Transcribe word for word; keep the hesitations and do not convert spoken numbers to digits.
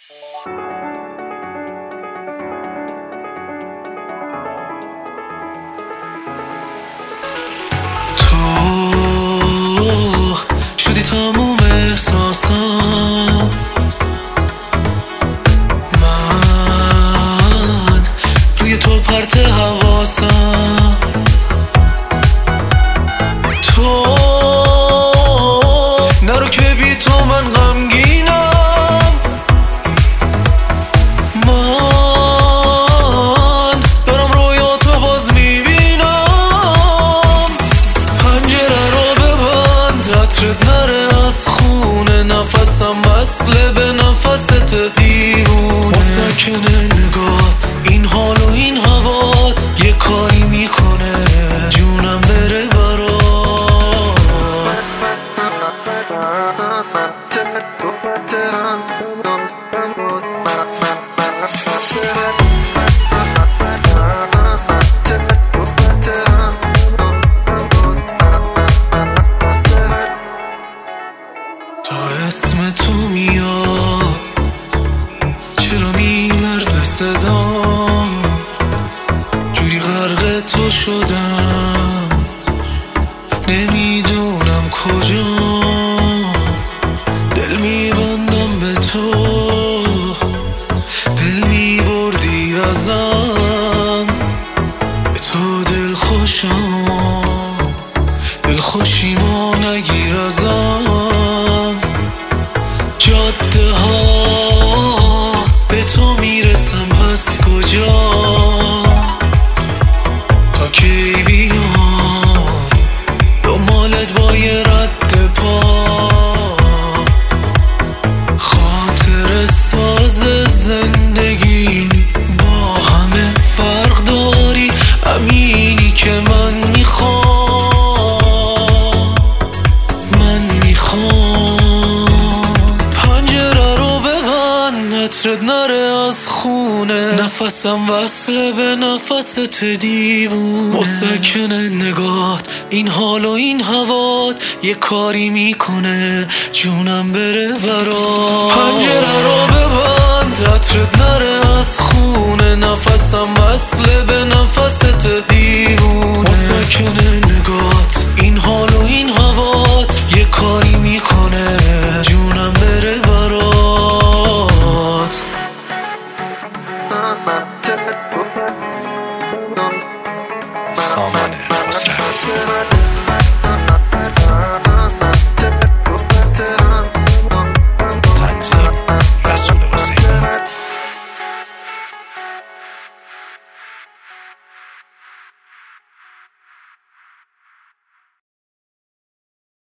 شدی تموم احساسم، من روی تو پرت حواسم. تو نرو که بی تو من غمگینم، من دارم رویا تو باز میبینم. پنجره رو ببند عطرت نره از خونه، نفسم وصله به نفست دیوونه. با سکن نگات این حال و این هوات یه کاری میکنه جونم بره برات. تا اسم تو میاد چرا میلرزه صدام، جوری غرق تو شدم نمیدونم کجام. دل میبندم به تو، دل میبردی ازم، به تو دل خوشم، دل خوشیمو نگیر ازم. جاده ها به تو میرسم پس کجا، تا کی بیان دنبالت با یه رد پا. خاطر ساز زندگی با همه فرق داری، همینی که من میخوام، من میخوام. پنجره رو ببند عطرت نره از خونه، نفسم وصله به نفست دیوونه. با سکن نگات این حال و این هوات یه کاری میکنه جونم بره برات. پنجره رو ببند عطرت نره از خونه، نفسم وصله به نفست دیوونه. با سکن نگات